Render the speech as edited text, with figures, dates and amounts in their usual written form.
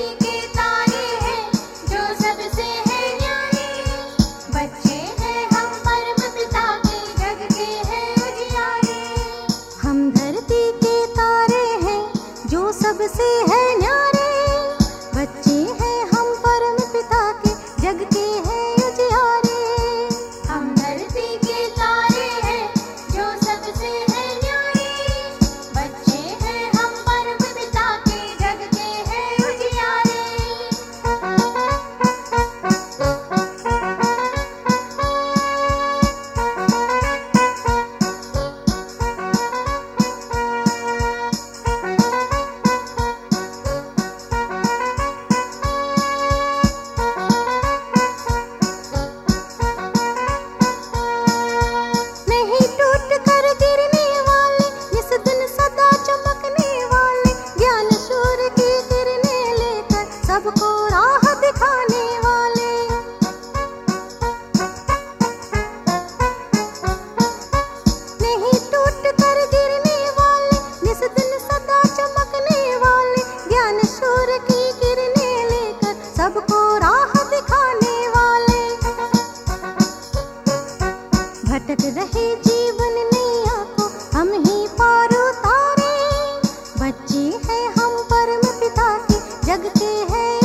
के तारे हैं जो सबसे है न्यारे। बच्चे हैं हम परम पिता के, जग के हैं उजियारे। हम धरती के तारे हैं जो सबसे है न्यारे। बच्चे हैं हम परम पिता के, जग के हैं उजियारे। हम धरती के तारे हैं जो सबसे है न्यारे। बच्चे हैं हम परम पिता के, जग के हैं उजियारे। नहीं टूट कर गिरने वाले, जिस दिन सदा चमकने वाले, ज्ञान सूर्य की किरणें लेकर सबको राह दिखाने वाले। नहीं टूट कर गिरने वाले, जिस दिन सदा चमकने वाले, ज्ञान सूर्य की किरणें लेकर सबको राह दिखाने वाले। भटक रहे जीवन नैया को हम ही पार उतारे। बच्चे हैं हम परम पिता के, जग के हैं